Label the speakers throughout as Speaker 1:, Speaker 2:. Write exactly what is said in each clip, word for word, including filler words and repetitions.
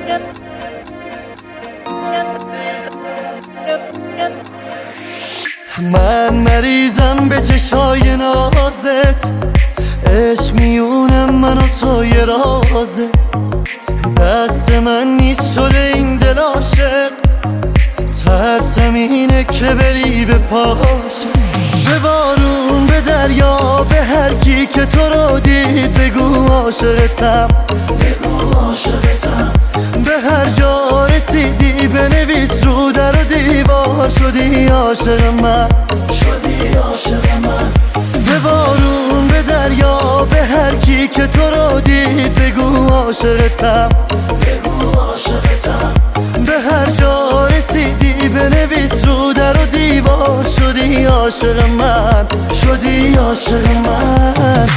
Speaker 1: من مریضم به چشای نازت، عشق میونم من و تو یه رازه. دست من نیست شده این دل عاشق، ترسم اینه که بری به پاشه. به بارون، به دریا، به هر کی که تو رو دید بگو عاشقتم، بگو عاشقتم. به هر جا رسیدی بنویس رو در و دیوار شدی عاشق من، شدی عاشق من. به بارون، به دریا، به هر کی که تو رو دید بگو عاشقتم، بگو عاشقتم. به هر جا رسیدی بنویس رو در و دیوار شدی عاشق من، شدی عاشق من.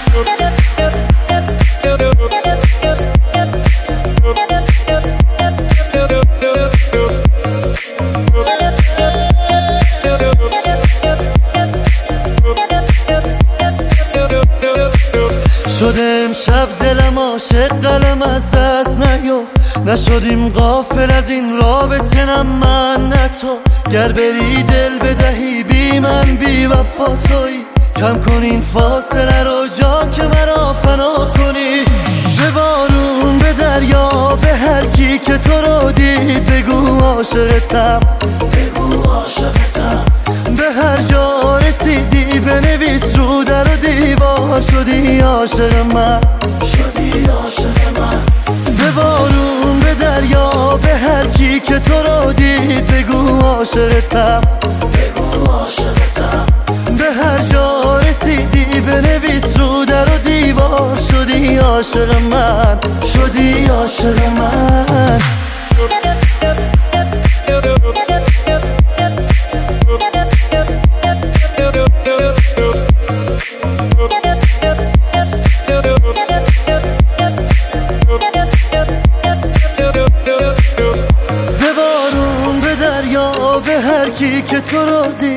Speaker 1: شده امشب دلم عاشق، قلم از دست نیفت. نشدیم غافل از این رابطه، نه من نه تو. گر بری دل بدهی بی من بی وفا تویی. کم کن این فاصله رو جا که مرا فنا کنی. به بارون، به دریا، به هر کی که تو رو دید بگو عاشقتم، بگو عاشقتم. به هر جا رسیدی بنویس رو در و دیوار شدی عاشق من، شدی عاشق من. به بارون، به دریا، به هر کی که تو رو دید بگو عاشقتم، بگو عاشقتم. به هر جا رسیدی بنویس رو در و دیوار شدی عاشق من، شدی عاشق من. به بارون، به دریا، به هر کی که تو رو دید